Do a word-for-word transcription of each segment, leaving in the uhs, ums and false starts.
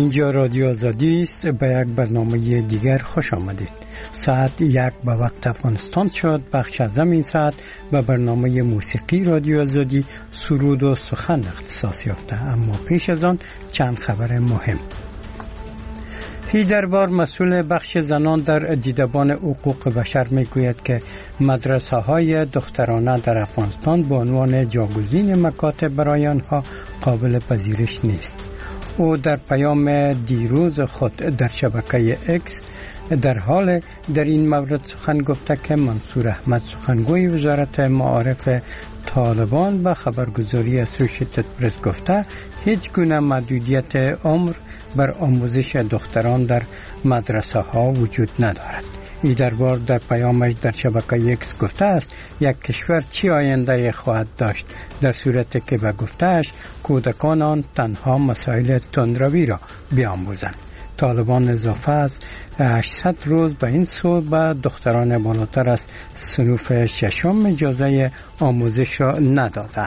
اینجا رادیو آزادی است. به یک برنامه دیگر خوش آمدید. ساعت یک به وقت افغانستان شد. بخش از این ساعت به برنامه موسیقی رادیو آزادی سرود و سخن اختصاص یافته. اما پیش از آن چند خبر مهم. هیدربار مسئول بخش زنان در دیدبان حقوق بشر میگوید که مدرسه های دخترانه در افغانستان به عنوان جاگزین مکاتب برای آنها قابل پذیرش نیست. او در پیام دیروز خود در شبکه اکس در حال در این مورد سخن گفته که منصور احمد سخنگوی وزارت معارف طالبان به خبرگزاری اسوشیتد پرس گفته هیچ گونه محدودیت عمر بر آموزش دختران در مدرسه ها وجود ندارد. ای دربار در پیامش در شبکه اکس گفته است یک کشور چی آینده خواهد داشت در صورتی که به گفتهش کودکان آن تنها مسائل تندروی را بیاموزند. طالبان اضافه از هشتصد روز به این سو به دختران بالاتر از صنف ششم اجازه آموزش را ندادند.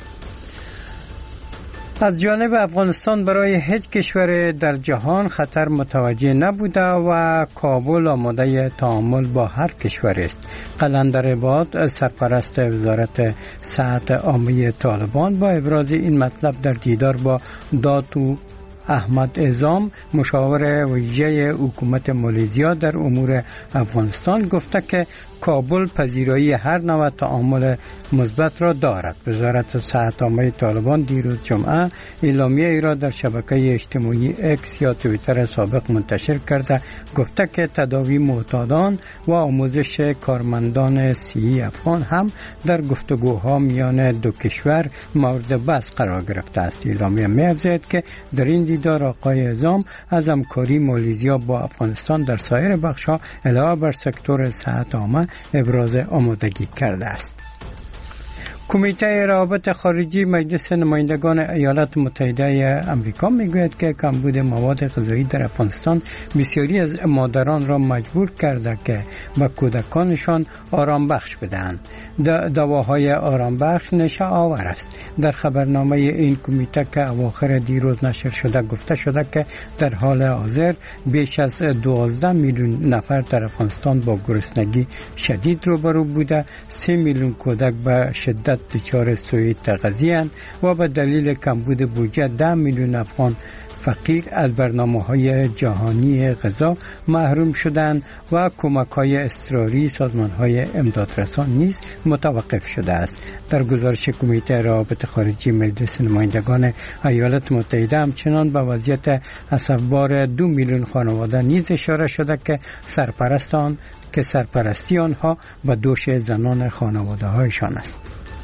از جانب افغانستان برای هیچ کشور در جهان خطر متوجه نبوده و کابل آماده تعامل با هر کشور است. قلندر عباد سرپرست وزارت صحت عامه طالبان با ابراز این مطلب در دیدار با داتو احمد اعظام مشاور ویژه حکومت مالیزیا در امور افغانستان گفته که کابل پذیرایی هر نوع تعامل مثبت را دارد. وزارت صحت عامه طالبان دیروز جمعه اعلامیه ای را در شبکه اجتماعی اکس یا توییتر سابق منتشر کرده گفته که تداوی معتادان و آموزش کارمندان صحی افغان هم در گفتگوها میان دو کشور مورد بحث قرار گرفته است. اعلامیه می‌افزاید که در این دیدار آقای اعظام از همکاری مالیزیا با افغانستان در سایر بخش‌ها علاوه بر سکتور صحت عامه ابراز آمادگی کرده است. کمیته روابط خارجی مجلس نمایندگان ایالات متحده آمریکا میگوید که کمبود مواد غذایی در افغانستان بسیاری از مادران را مجبور کرده که به کودکانشان آرام بخش بدهند. دواهای آرام بخش نشه آور است. در خبرنامه این کمیته که اواخر دیروز نشر شده گفته شده که در حال حاضر بیش از دوازده میلیون نفر در افغانستان با گرسنگی شدید روبرو بوده. سه میلیون کودک به شدت دچار سوء تغذیه اند و به دلیل کمبود بودجه ده میلیون افغان فقیر از برنامه‌های جهانی غذا محروم شدند و کمک‌های اضطراری سازمان‌های امدادرسان نیز متوقف شده است. در گزارش کمیته روابط خارجی مجلس نمایندگان ایالات متحده همچنان به وضعیت اسفبار دو میلیون خانواده نیز اشاره شده که سرپرستان که سرپرستی آنها به دوش زنان خانواده‌هایشان است.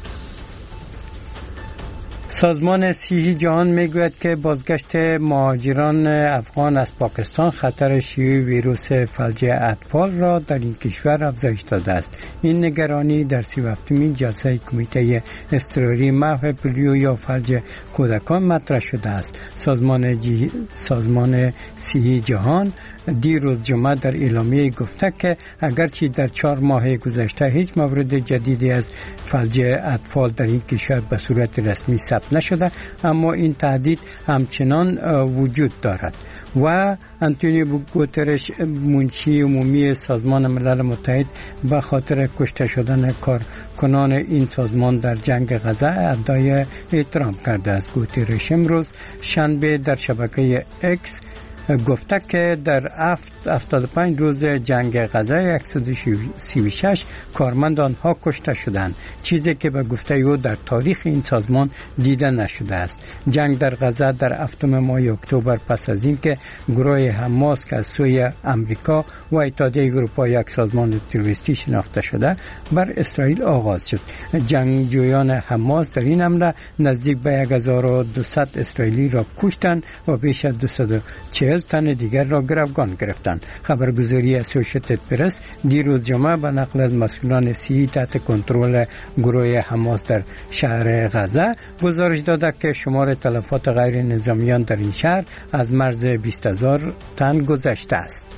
سازمان صحی جهان میگوید که بازگشت مهاجران افغان از پاکستان خطر شیوع ویروس فلج اطفال را در این کشور افزایش داده است. این نگرانی در سی و هفتمین جلسه کمیته اضطراری محو پولیو یا فلج کودکان مطرح شده است. سازمان جی... سازمان صحی جهان دیروز جمعه در اعلامیه گفته که اگرچه در چهار ماه گذشته هیچ مورد جدیدی از فلج اطفال در این کشور به صورت رسمی ثبت نشده، اما این تهدید همچنان وجود دارد و انتونیو گوترش منشی عمومی سازمان ملل متحد به خاطر کشته شدن کارکنان این سازمان در جنگ غزه ابدای احترام کرده است. گوترش امروز شنبه در شبکه اکس گفته که در هفتاد و پنج روز جنگ غزه صد و سی و شش کارمند آنها کشته شدند، چیزی که به گفته او در تاریخ این سازمان دیده نشده است. جنگ در غزه در هفتم ماه اکتبر پس از اینکه گروه حماس که از سوی امریکا و اتحادیه اروپا یک سازمان تروریستی شناخته شده بر اسرائیل آغاز شد. جنگجویان حماس در این حمله نزدیک به هزار و دویست اسرائیلی را کشتند و بیش از دویست و چهل تن دیگر را گروگان گرفتند. خبرگزاری اسوشیتد پرس دیروز جمعه به نقل از مسئولان صحی تحت کنترل گروه حماس در شهر غزه گزارش داده که شمار تلفات غیر نظامیان در این شهر از مرز بیست هزار تن گذشته است.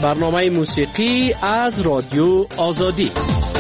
برنامه موسیقی از رادیو آزادی.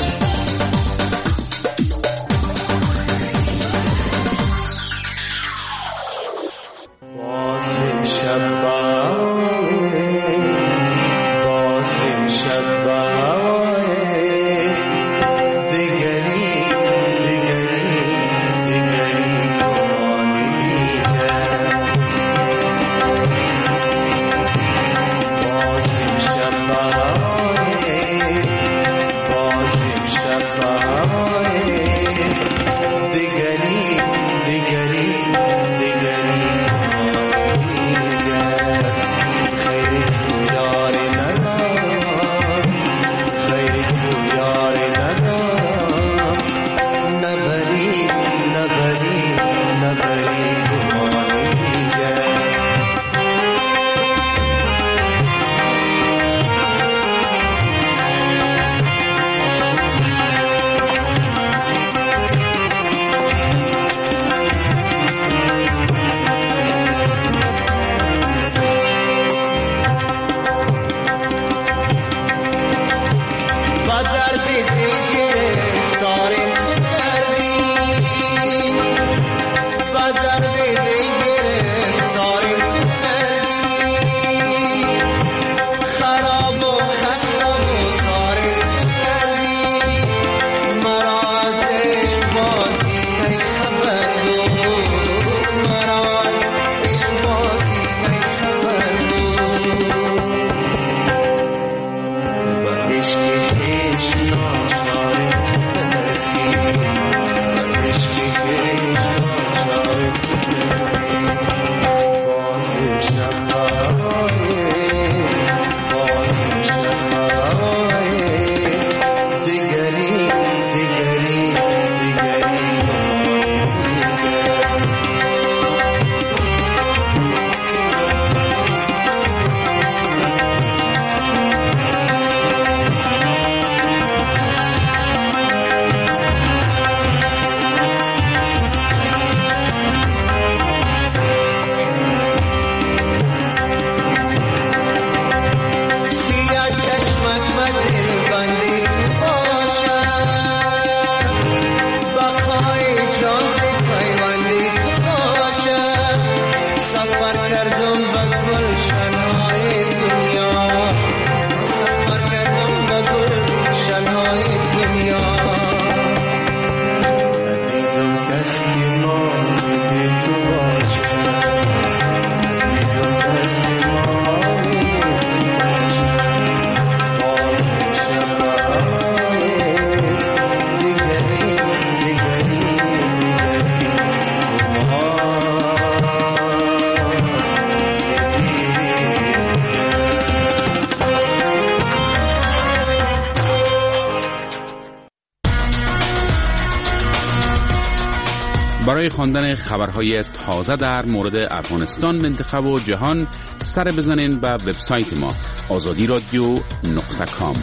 برای خواندن خبرهای تازه در مورد افغانستان، منطقه و جهان سر بزنین به وبسایت ما آزادی رادیو نقطه کام.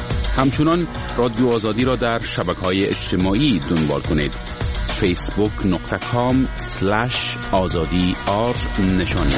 همچنان رادیو آزادی را در شبکه‌های اجتماعی دنبال کنید. فیسبوک نقطه کام سلش آزادی آر نشانی.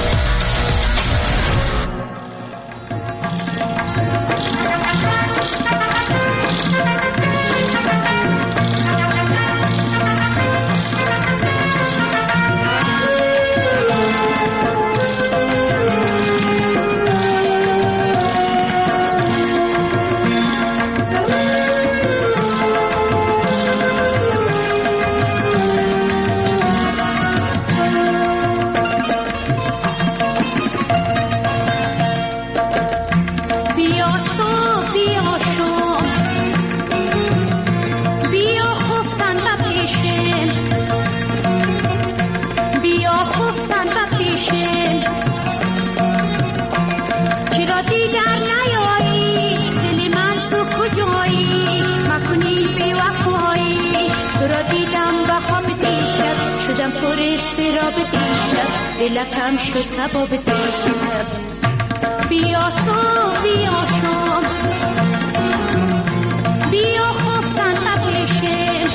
دلکم شد سباب دیشب. بیا تو بیا شام بیا خفتن نبیشه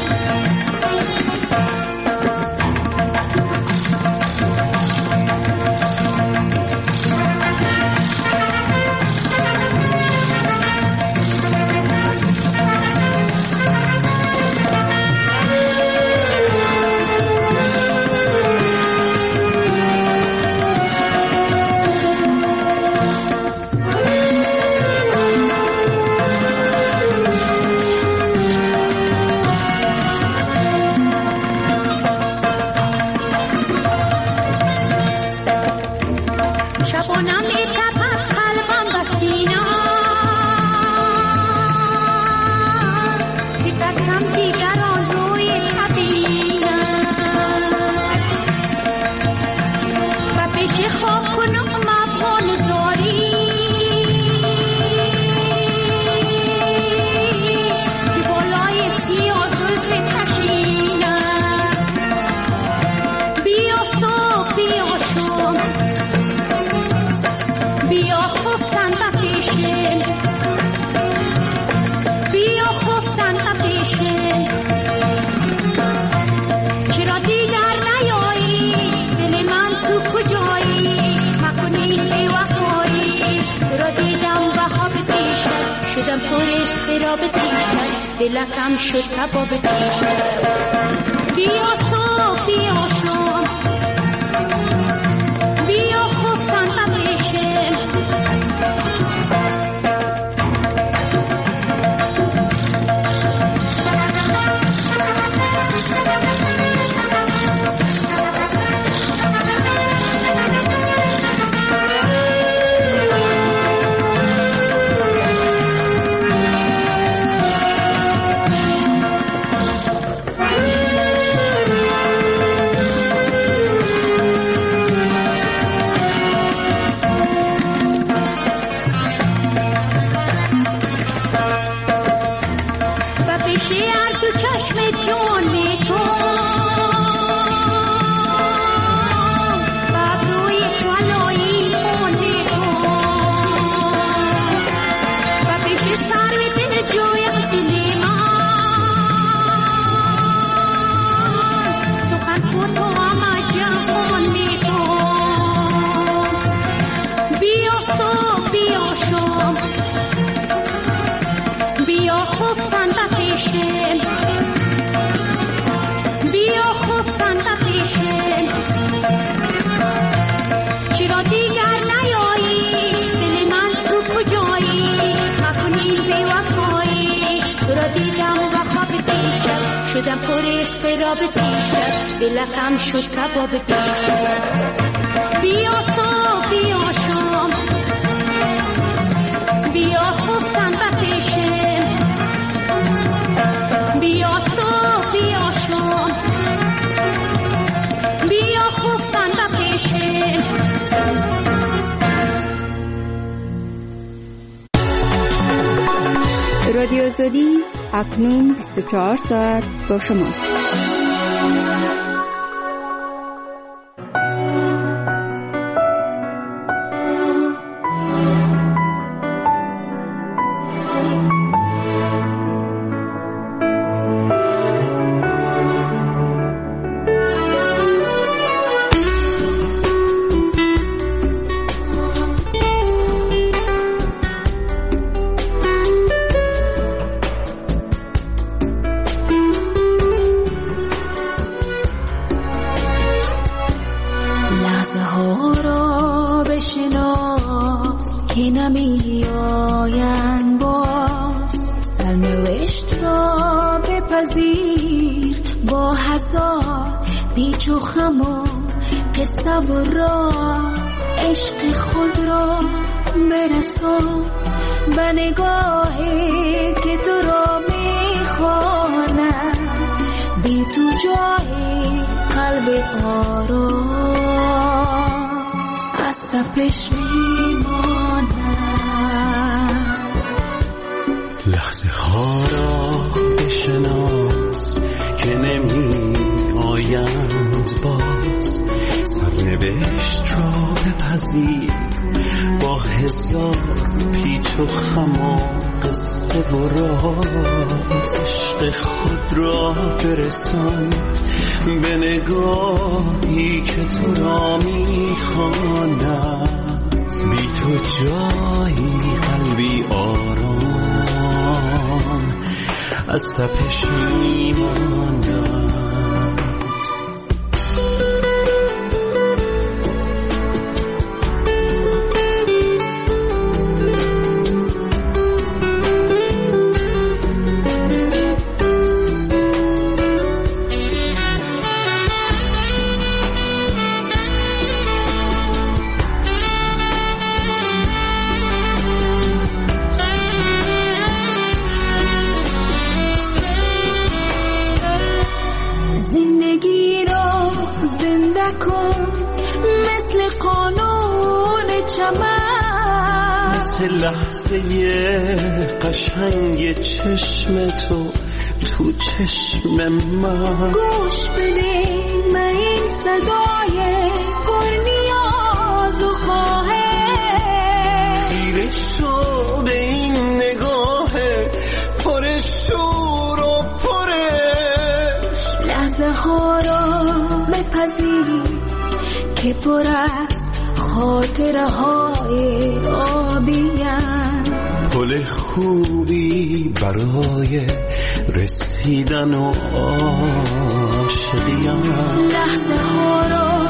شدم پر استراب دیشب، دلکم شد کباب دیشب. بیا صبح بیا شام، بیا خفتن و بشم. شدم پر استراب دیشب، دلکم شد کباب دیشب. بیا صبح بیا شام، بیا خفتن و بشم. بیا صبح بیا شام، بیا خفتن و بشم. رادیو آزادی اکنون بیست و چهار ساعت با شماست. لحظه ها را بشناس که نمی آیند باز، سرنوشت را بپذیر با هزار پیچ و خم و قصه و راز. عشق خود را برسان به نگاهی که تو را میخواند، بی تو جایی قلبی آرام از تپش میماند. لحظه قشنگ چشم تو تو چشم من، گوش بده من این صدای پر نیاز و خواهش، خیره شو به این نگاه پر شور و پرش. لحظه ها را بپذیر که پر از خاطره های آبی‌اند، پل خوبی برای رسیدن و عاشقیم. لحظه ها را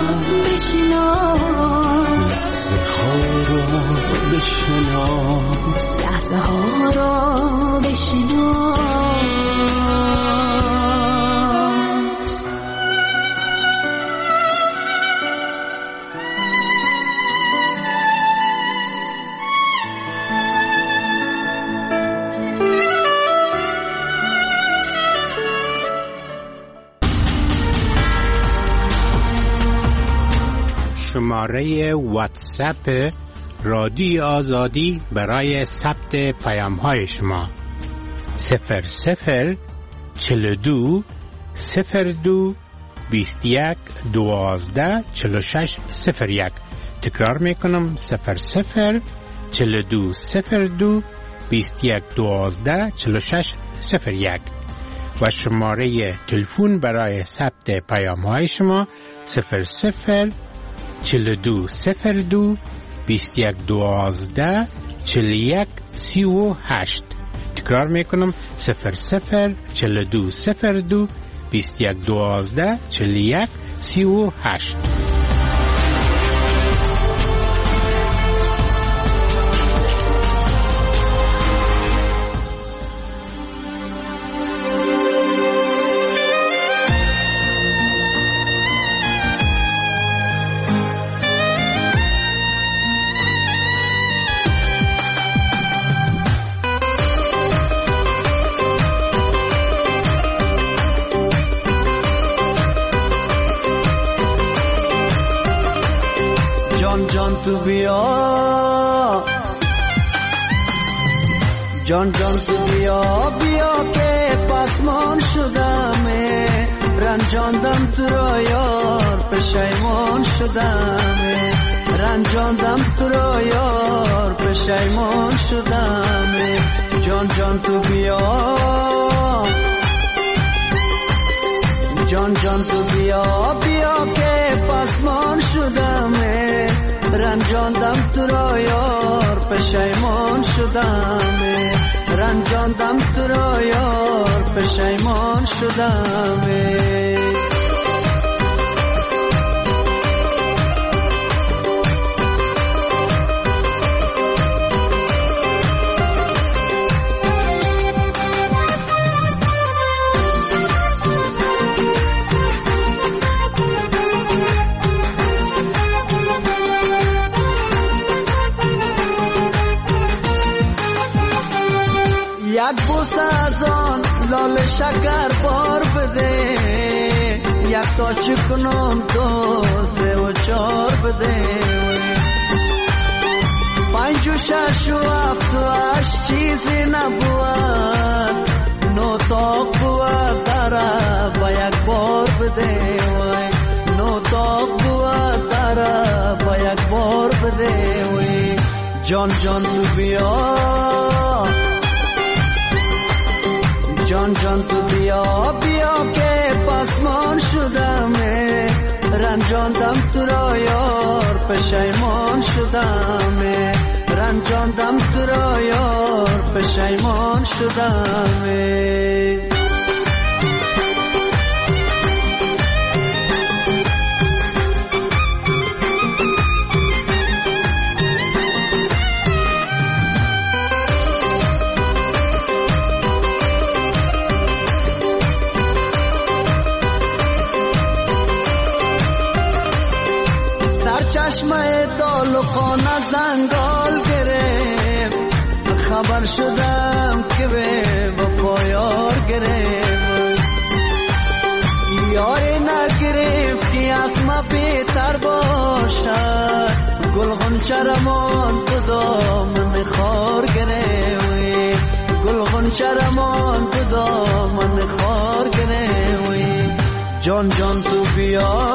بشناس، لحظه ها را بشناس، لحظه ها را بشناس. شماره واتساپ رادیو آزادی برای ثبت پیام های شما صفر صفر چهل و دو صفر دو بیست و یک دوازده چهل و شش صفر یک. تکرار میکنم صفر صفر چهل و دو صفر دو بیست و یک دوازده چهل و شش صفر یک و شماره تلفن برای ثبت پیام های شما صفر صفر چهل و دو صفر دو بیست و یک دوازده چهل و یک سی و هشت. تکرار میکنم صفر صفر چهل و دو صفر دو بیست و یک دوازده چهل و یک سی و هشت. تو بیا جان جان تو بیا بیا که پسمان شدم رنجاندم تو را یار پشیمان شدم رنجاندم تو را یار پشیمان شدم جان جان تو بیا جان جان تو بیا بیا که پسمان شدم رنجاندم تو را یار پشیمان شدم رنجاندم تو را یار پشیمان شدم یک بوسه از آن لال شکر بار بده یک تا چکنم دو سه و چار بده پنج و شش و هفت و هشت چیزی نبود نو تا بود داره با یک بار بده نو تا بود داره با یک بار بده جان جان تو بیا جان جان تو بیا بیا که پسمان شدم رنجاندم تو را یار پشیمان شدم رنجاندم تو را یار پشیمان شدم چشمه دال و خانه زنگال گرفت خبر شدم که به وفا یار گرفت یاری نگرفت که از ما بهتر باشد گل غنچه رمان تو دامن خار گرفت گل غنچه رمان تو دامن خار گرفت جان جان تو بیا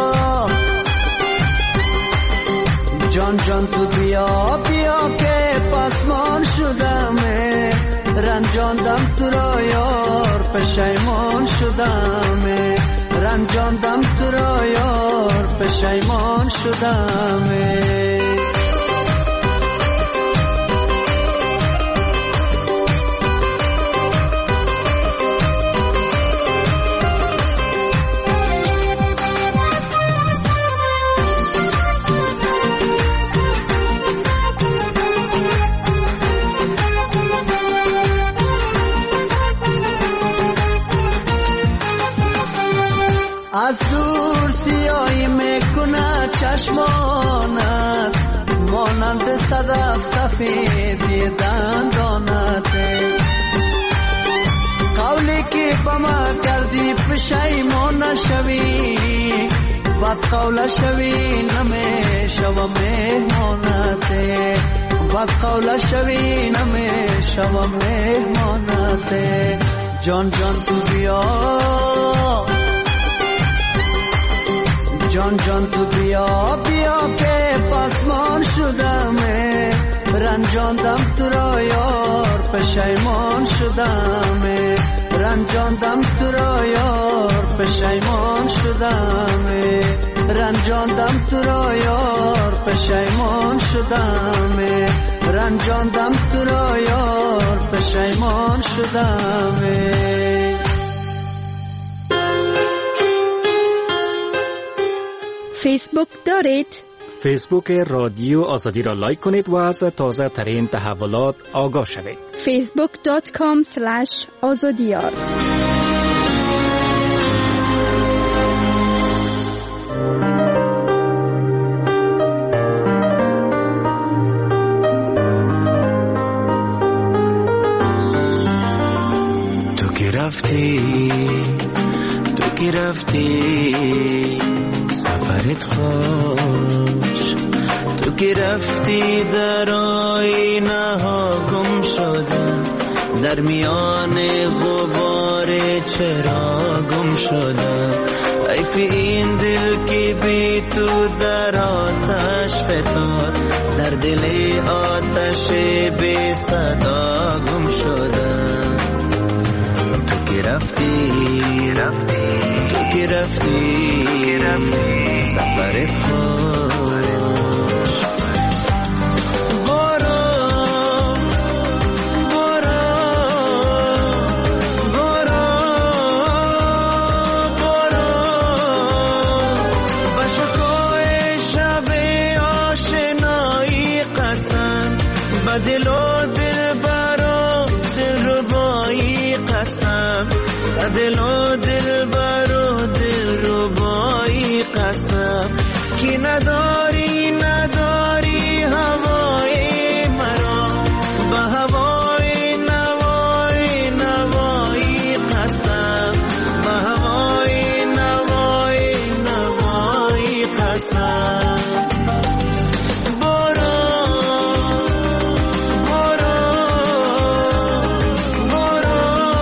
جان جان تو بیا بیا که پسمان شدم رنجاندم تو را یار پشیمان شدم رنجاندم تو را یار پشیمان شدم سفید دندانته قولی که با ما کردی پشیمان شوی بد قول شوی نمیشه و مهمانته بد قول شوی نمیشه و مهمانته جان جان تو بیا جان جان تو بیا بیا که پسمان شدمه رنجاندم تو را یار پشیمان شدمه رنجاندم تو را یار پشیمان شدمه رنجاندم تو را یار پشیمان شدمه رنجاندم تو را یار پشیمان شدمه فیسبوک دارید؟ فیسبوک رادیو آزادی را لایک کنید و از تازه ترین تحولات آگاه شوید. فیسبوک دات کام سلش آزادیار. تو که رفتی تو که رفتی سفرت خوش تو که رفتی در آینه ها گم شدم در میان غبار چرا گم شدم حیف این دل که بی تو در آتش فتاد در دل آتش بی صدا گم شدم تو که رفتی رفتی تو که رفتی رفتی سفرت خوش برو برو برو برو با شکوه شب آشنایی قسم با دل و دل برو دل ربایی قسم با دل و دل برو دل ربایی قسم که نداری نداری هوای مرا با هوای نوای نوایی قسم با هوای نوای نوایی قسم برو برو برو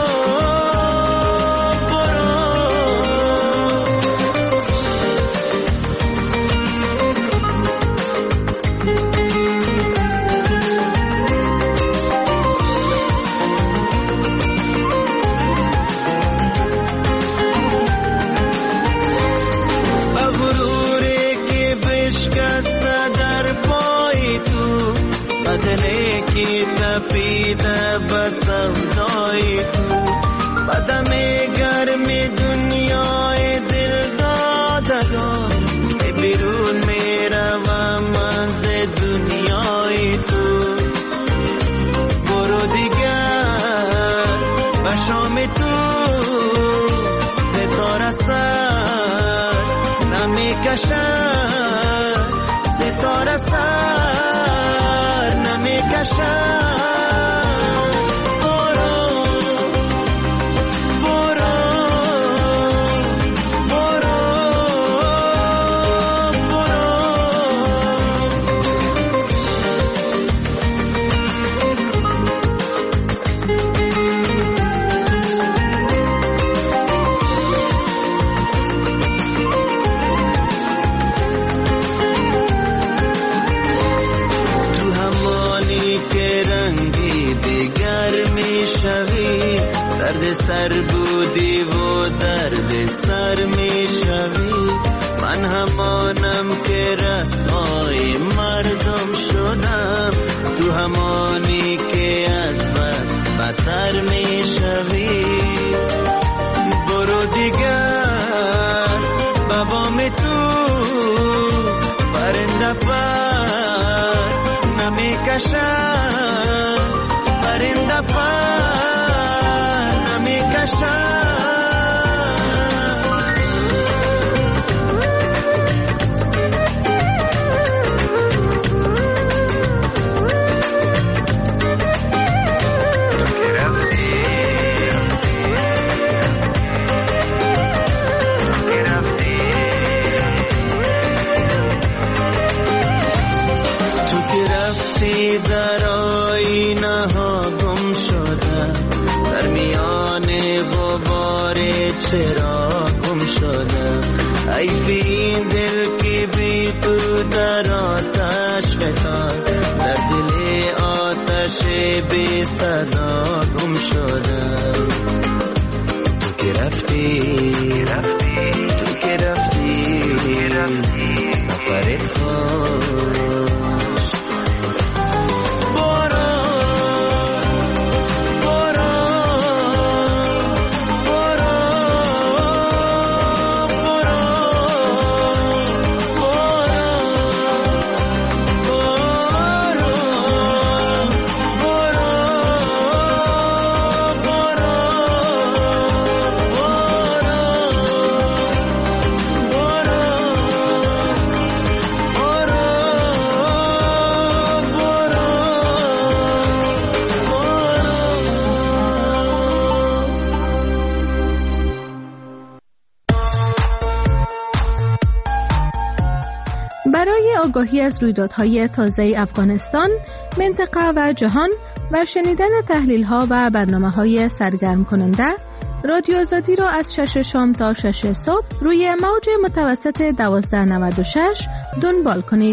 بدنه کی تپیده بسم دای تو بدم گرم دنیای دل دادگان بیرون میروم منز دنیای تو برو دیگر و شام تو ستاره سر نمیکشد ستاره سر درد سر بودی و درد سر می شوی من همانم که رسوای مردم شدم تو همانی که از بد بدتر می شوی برو دیگر بابام تو پرنده پر نمی کشن پرنده پر چرا گم شدم ای بی این دل که بی تو در آتش فتاد در دل آتش بی صدا گم شدم تو که رفتی رفتی تو که رفتی رفتی سفرت خوش برای آگاهی از رویدادهای تازه افغانستان، منطقه و جهان و شنیدن تحلیل‌ها و برنامه‌های سرگرم کننده، رادیو آزادی را از شش شام تا شش صبح روی موج متوسط دوازده نود و شش دنبال کنید.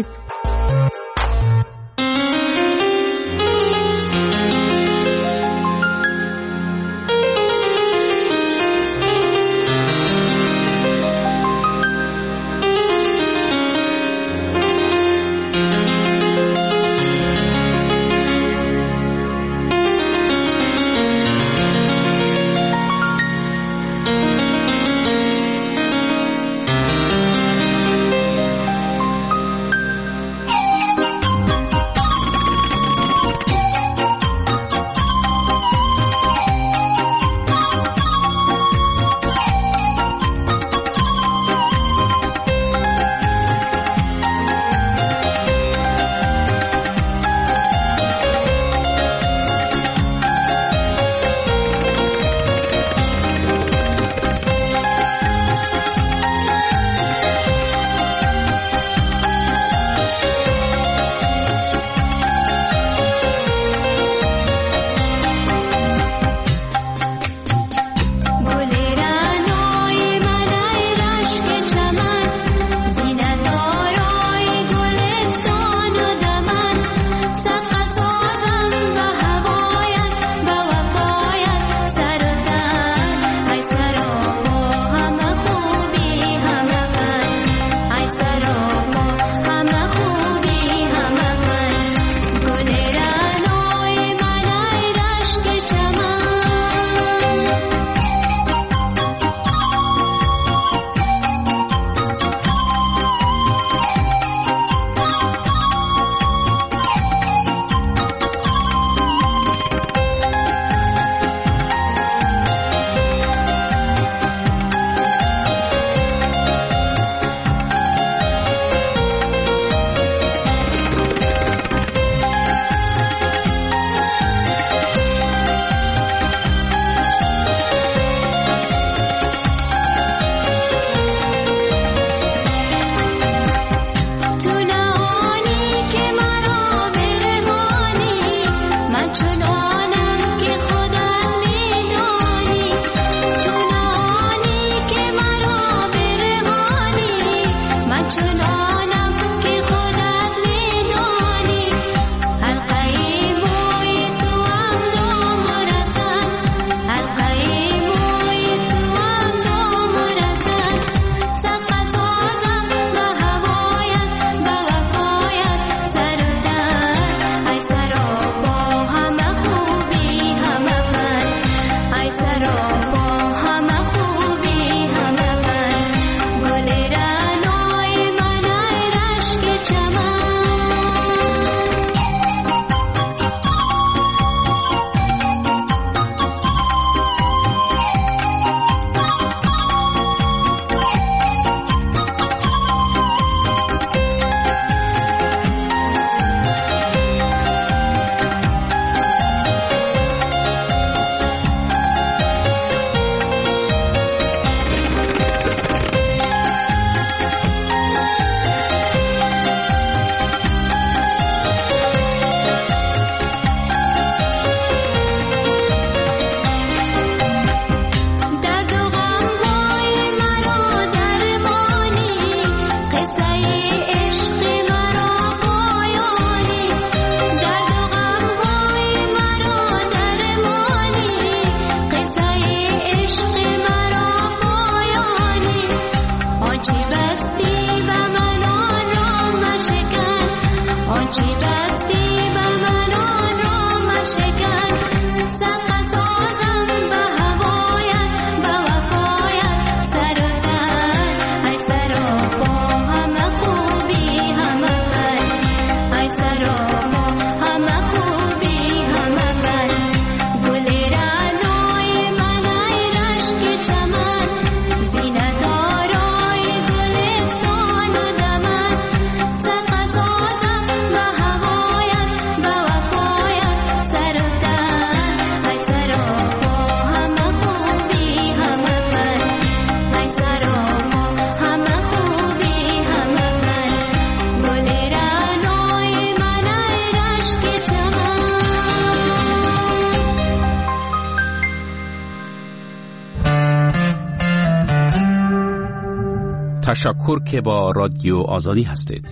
تشکر که با رادیو آزادی هستید.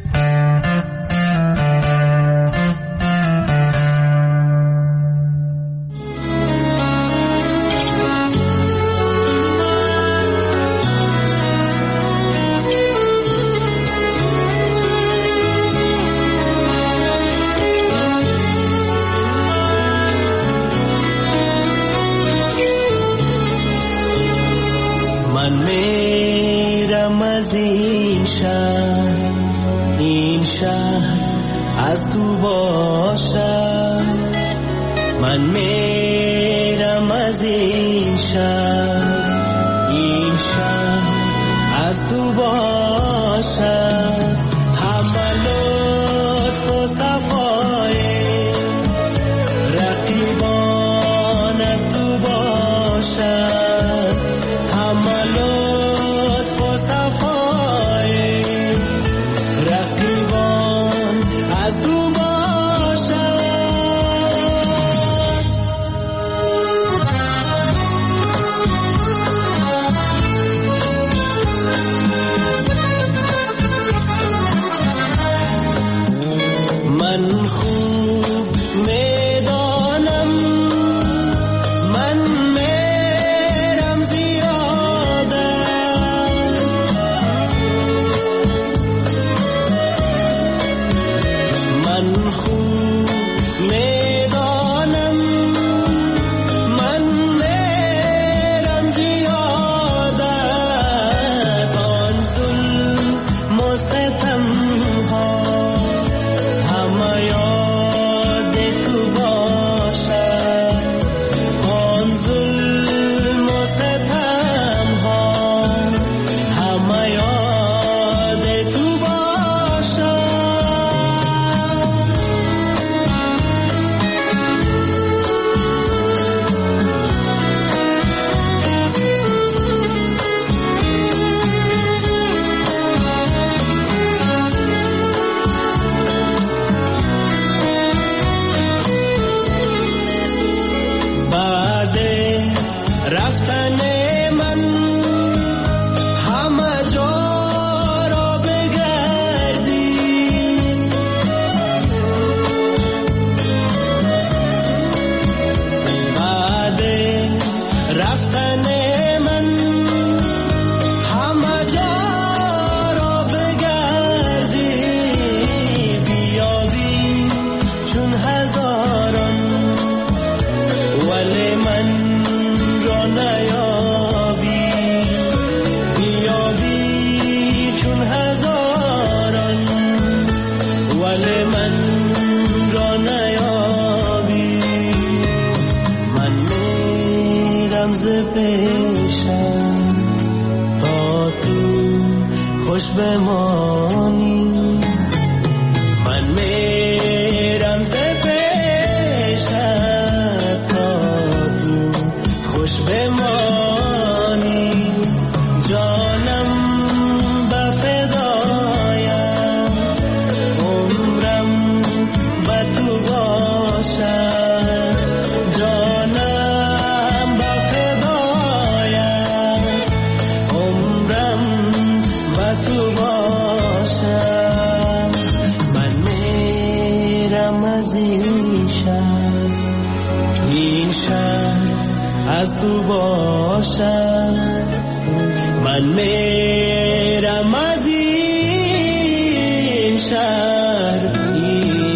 من میرم از این شهر این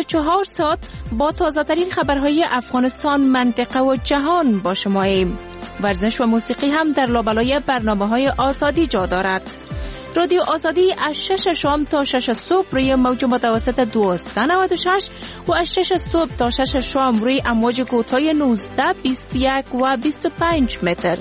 چهار ساعت با تازه‌ترین خبرهای افغانستان، منطقه و جهان با شماییم. ورزش و موسیقی هم در لابلای برنامه‌های آزادی جا دارد. رادیو آزادی از شش شام تا شش صبح روی موج متوسط دویست و نود و شش و از شش صبح تا شش شام روی امواج کوتاه نوزده، بیست و یک و بیست و پنج متر.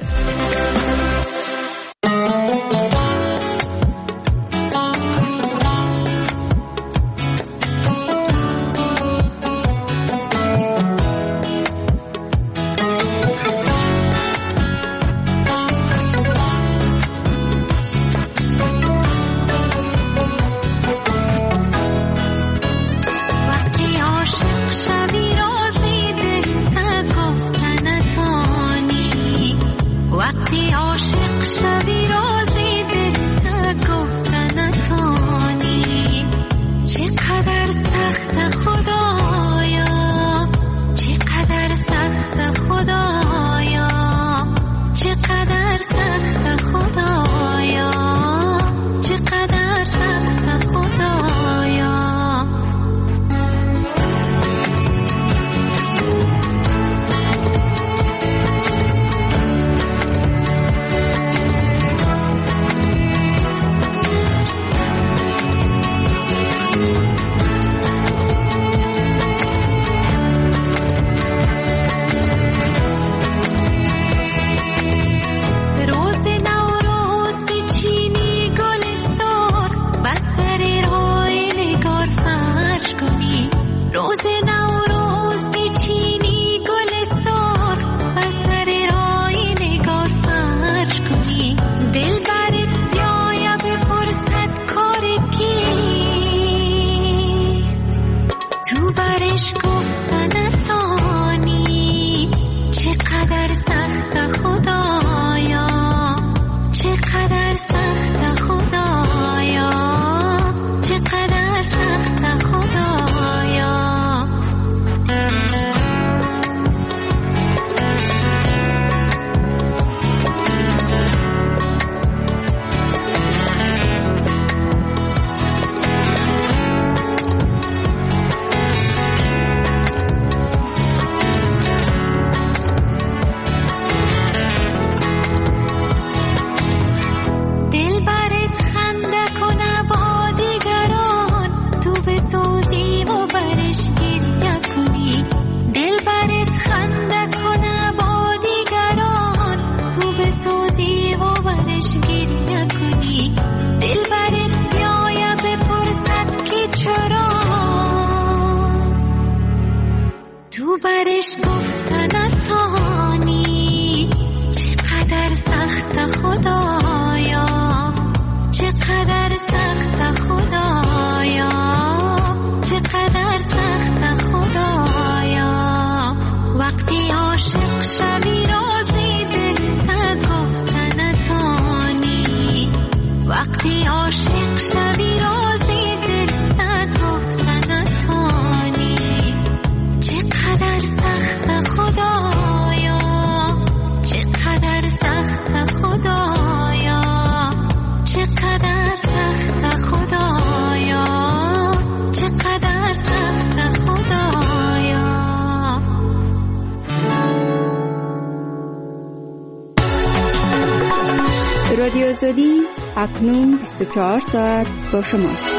رادیو آزادی اکنون بیست و چهار ساعت با شماست.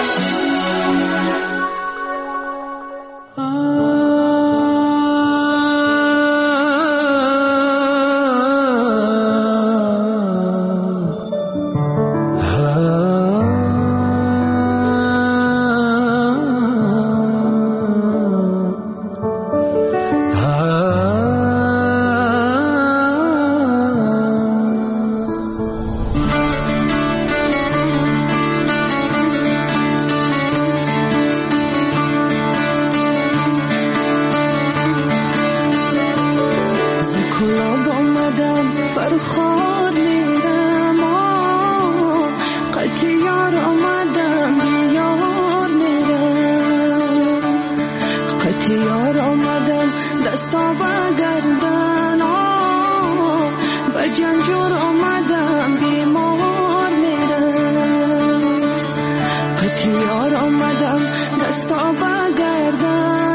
یار آمدم دستا بگردم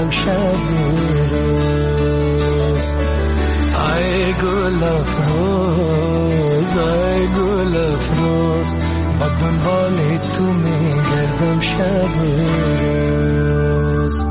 میگردم شب روز. ای گل افروز ای گل افروز با دنبال تو میگردم شب روز.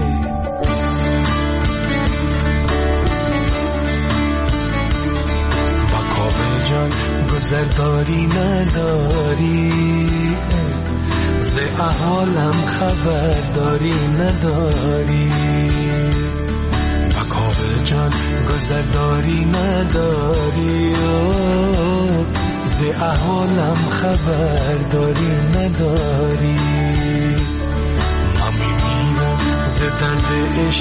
با کابل جان گذر داری نداری، ز احوالم خبر داری نداری. با کابل جان گذر داری نداری، ز احوالم خبر داری نداری. من میمیرم ز درد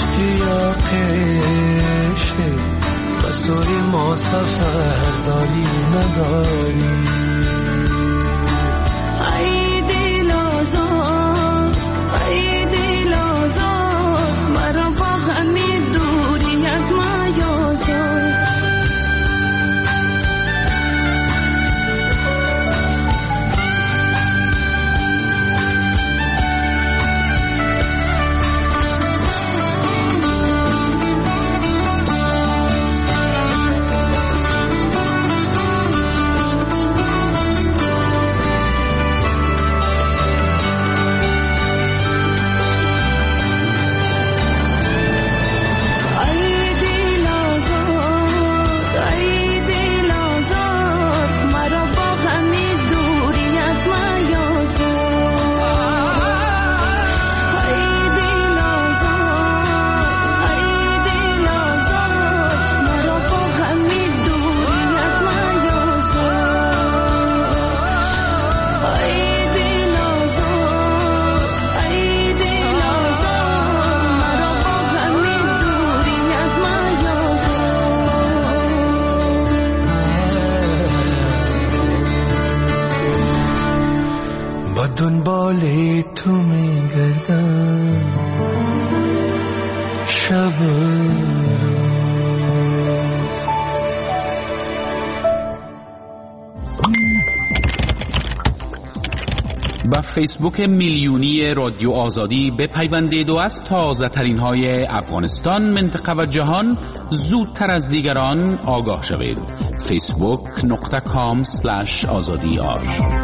اشتیاقش، بسوی ما سفر داری نداری. ای دل آزاد ای دل آزاد، مرا با همین دوری از میازار. دنبال تو میگردم شب روز. با فیسبوک میلیونی رادیو آزادی بپیوندید و از تازه ترین های افغانستان، منطقه و جهان زودتر از دیگران آگاه شوید. فیسبوک نقطه کام سلش آزادی آر.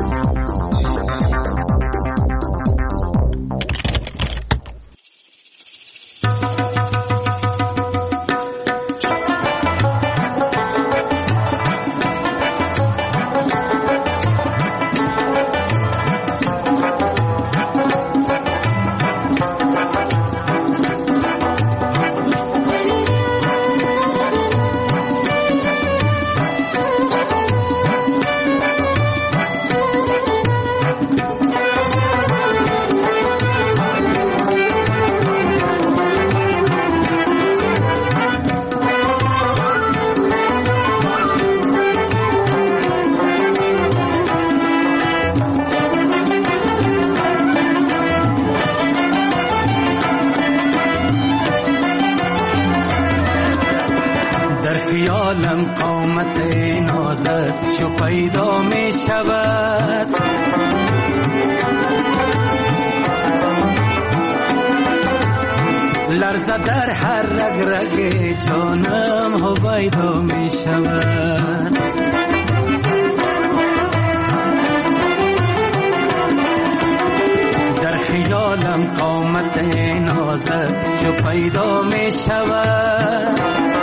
خیالم قامت نازت چو پیدا می شود، لرزه در هر رگ رگ جانم هویدا می شود. در خیالم قامت نازت چو پیدا می شود،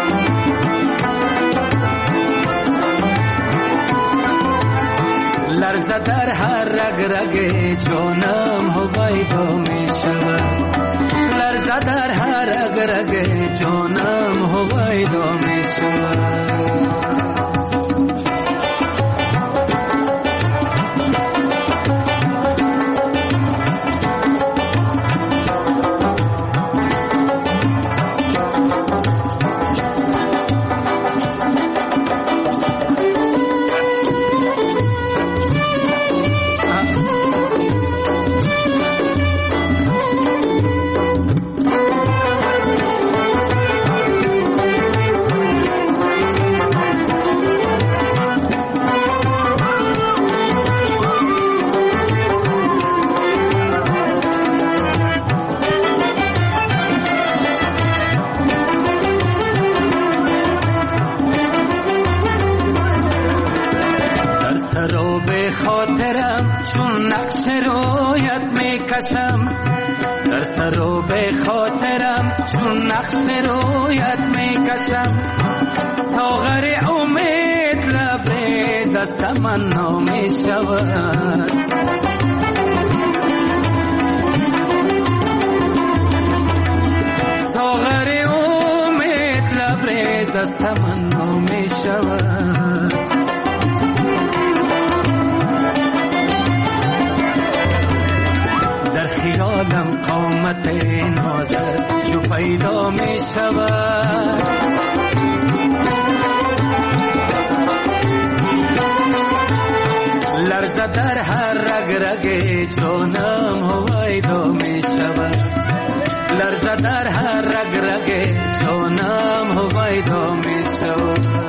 لرزه در هر رگ رگ جانم هویدا می شود، لرزه در هر رگ رگ جانم هویدا می شود. سر و به خاطرم چون نقش رویت میکشم، در سر و به خاطرم چون نقش رویت میکشم. ساغر امید لبریز از تمنا میشود، ساغر امید لبریز از تمنا میشود. در خیالم قامت نازت جو پیدا می شود، لرزه در هر رگ رگ جانم هویدا می شود، لرزه در هر رگ رگ جانم هویدا می شود.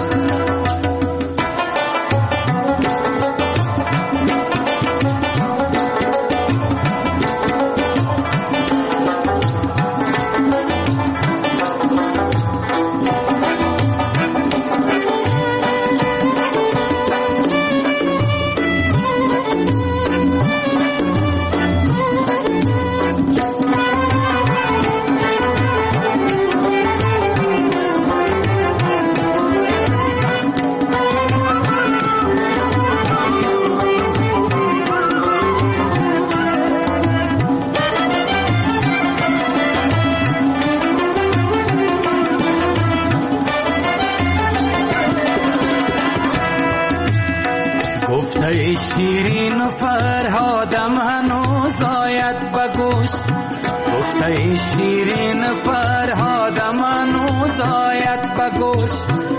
گفته شیرین و فرهادم هنوز آید بگوش، گفته شیرین فرهادم هنوز آید بگوش.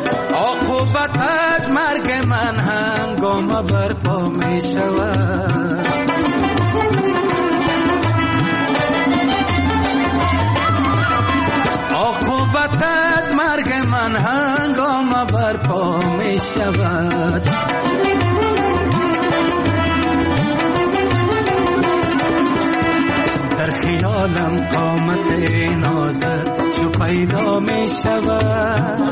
عاقبت مرگ من هنگام برپا می شود، عاقبت مرگ من هنگام برپا می شود. در خیالم قامت نازت جو پیدا می شود،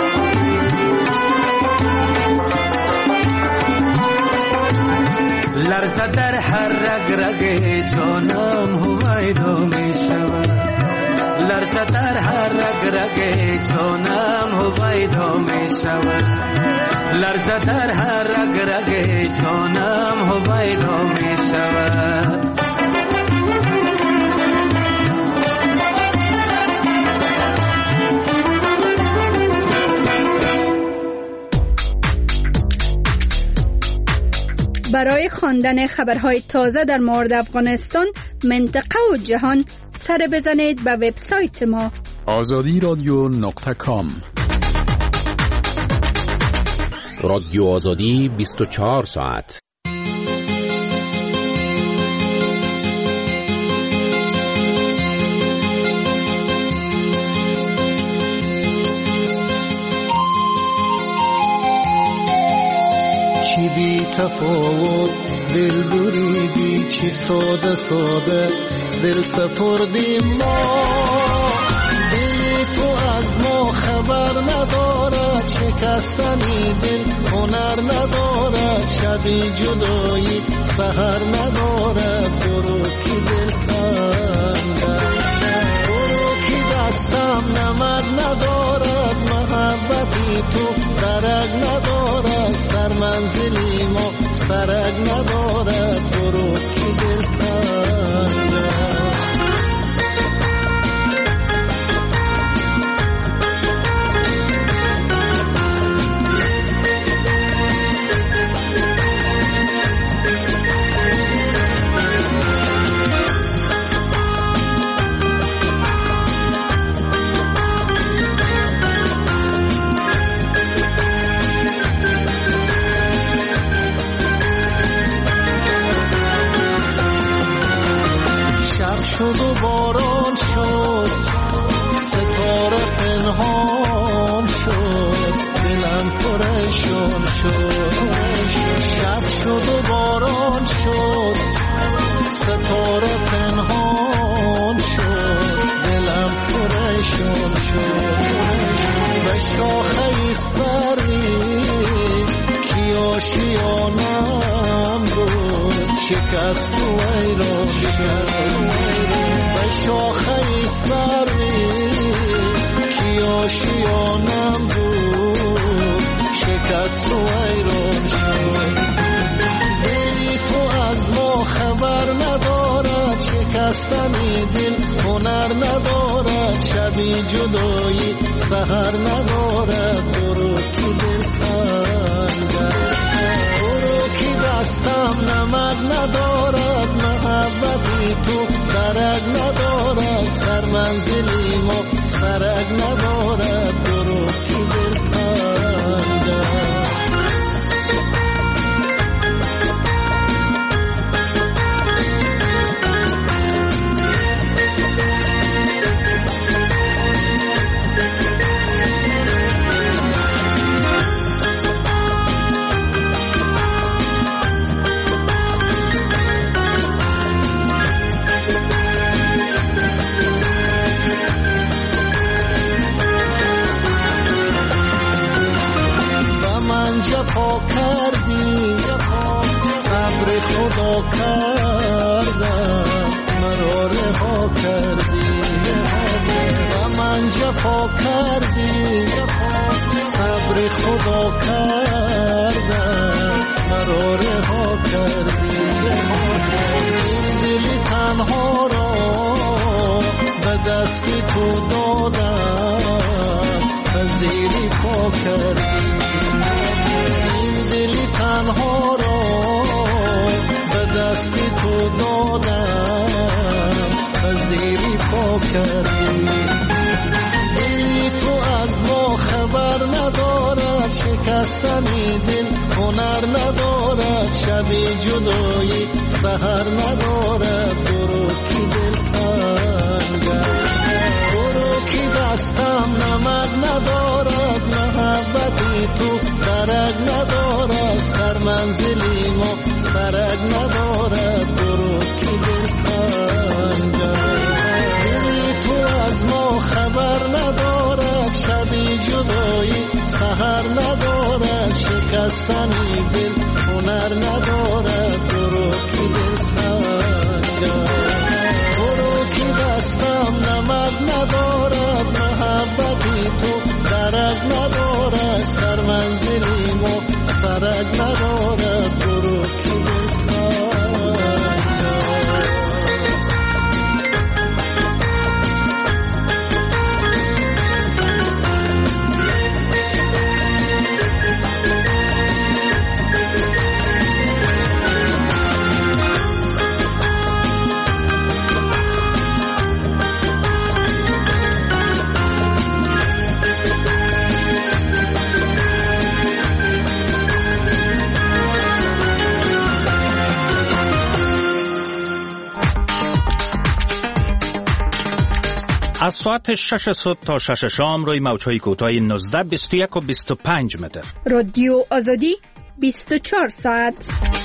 لرزه در هر رگ رگ جانم هویدا می شود، لرزه در هر رگ رگ جانم هویدا می شود، لرزه در هر رگ رگ جانم هویدا می شود. برای خواندن خبرهای تازه در مورد افغانستان، منطقه و جهان سر بزنید به وبسایت ما آزادی رادیو نقطه کام. رادیو آزادی بیست و چهار ساعت. چی بی تفاوت دل بریدی، چی ساده ساده دل سپردی ما. دل تو از ما خبر ندارد، شکستنی دل هنر ندارد، شبی جدایی سحر ندارد. برو کی دل تنگه، برو کی دستم نمد ندارد، محبتی تو درک ندارد، سر منزلی ما سرک ندارد. برو کی دل تنگه. شد و باران شد، ستاره پنهان شد، دلم پریشان شد. شب شد و باران شد، ستاره پنهان شد، دلم پریشان شد. به شاخه سری کی آشیان شکست و ویران شد به شاخه سروی کی آشیانم بود شکست و ویران شد دلی تو از ما خبر ندارد شکستنی دل هنر ندارد شبی جدایی سحر ندارد درو کی دل تنگد درو کی دستم نمک ندارد محبتی تو درک ندارد سر منزلی ما سرک ندارد درو کی دل تنگد جفا کردی صبر خدا کردم مرا رها کردی و من جفا کردی صبر خدا کردم مرا رها کردی این دلی تنها را به دستی تو دادم پذیری پا کردی دلی تنها را به دستی تو دادم پذیری پا کردی دلی تو از ما خبر ندارد شکستنی دل هنر ندارد شبی جدایی سحر ندارد درو کی دل تنگد درو کی دستم نمک ندارد محبتی تو درک ندارد سر منزلی ما سرک ندارد درو کی دل تنگد دلی تو از ما خبر ندارد شبی جدایی سحر ندارد شکستنی دل هنر ندارد درو کی دل تنگد درو کی دستم نمک ندارد محبتی تو درک ندارد سر منزلی ما سرک ندارد درو کی دل تنگد از ساعت شش صبح تا شش شام روی موج‌های کوتاه نوزده، بیست و یک و بیست و پنج متر. رادیو آزادی بیست و چهار ساعت.